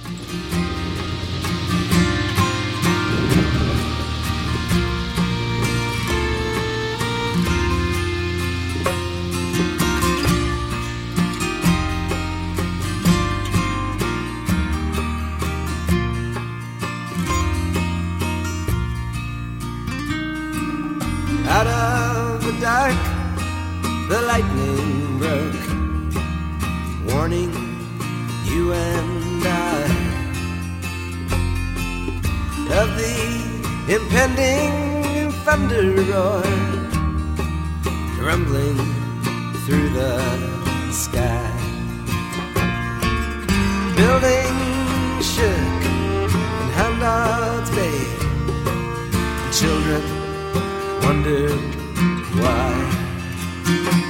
Out of the dark, the lightning broke, warning you and I of the impending thunder roar rumbling through the sky. Buildings shook and handouts made, children wondered why.